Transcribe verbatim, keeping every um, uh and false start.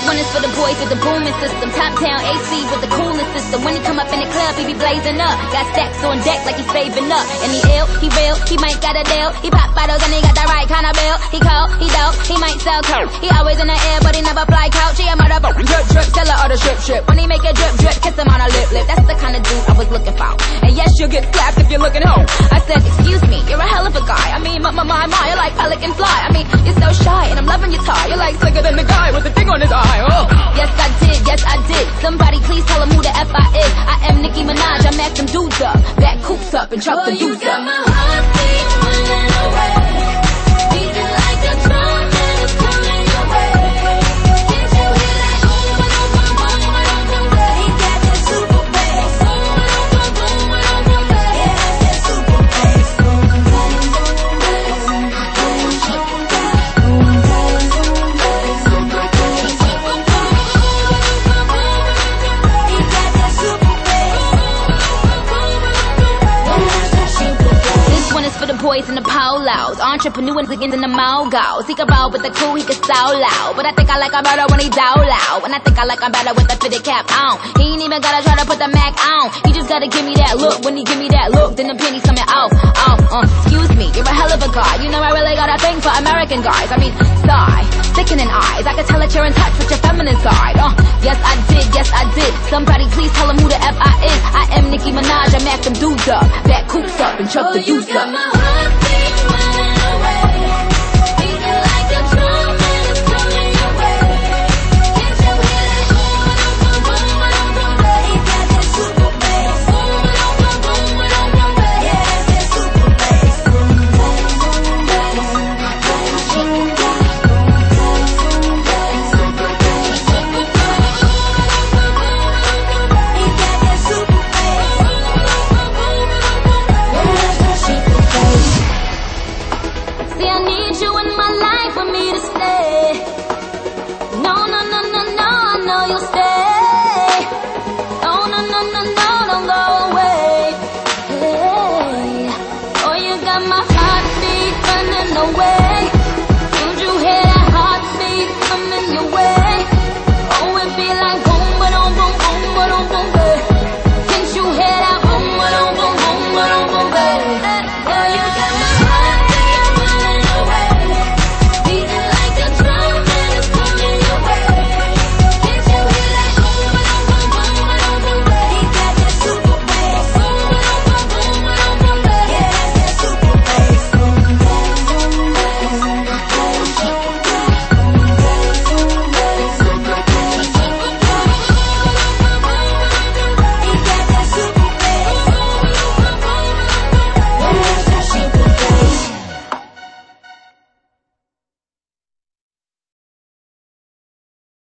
one is for the boys with the booming system. Top town A C with the coolest system. When he come up in the club, he be blazing up. Got stacks on deck like he's saving up. And he ill, he real, he might got a deal. He pop bottles and he got the right kind of bill. He cold, he dope, he might sell coke. He always in the air, but he never fly couch. He a motherfucker, drip drip, tell her all the strip strip. When he make a drip drip, kiss him on a lip lip. That's the kind of dude I was looking for. And yes, you'll get slapped if you're looking home. I said, excuse me, you're a hell of a guy. I mean, my my my, my you're like pelican fly. I mean, you're so shy, and I'm loving your tie. You're like slicker than the guy with the thing on his eye. Oh. Yes, I did, yes, I did. Somebody please tell him who the F I is. I am Nicki Minaj, I mack them dudes up. Back coops up and chuck the dudes up. You got my heartbeat running away. Beating like a drum and it's coming your way. Can't you hear that? Boom, boom, boom, boom, boom, boom, boom. He got that super bass. Boom, boom, boom, boom, boom, boom, boom. Yeah, that's that super bass. Boom, boom, boom, bass. Boom, super bass. Boom, bass, boom, bass. Super bass. Super boom, boom, boom, boom, boom. He got that super bass. Boom, boom, boom, boom, boom. Yeah, that's that super bass. This one is for the boys in the polos. Entrepreneurs again in the mogos. He can roll with the cool, he can so loud. But I think I like him better when he down loud. And I think I like him better with the fitted cap on. He ain't even gotta try to put the Mac on. He just gotta give me that look. When he give me that look, then the pennies coming off. Oh, uh, excuse me, you're a hell of a guy. You know I really got a thing for American guys. I mean, sigh, sickening eyes. I can tell that you're in touch with your feminine side. Uh, yes I did, yes I did. Somebody please tell him who the F I is. I am Nicki Minaj, I mack them dudes up. Back coops up and chuck Oh, the you deuce got up. my heartbeat running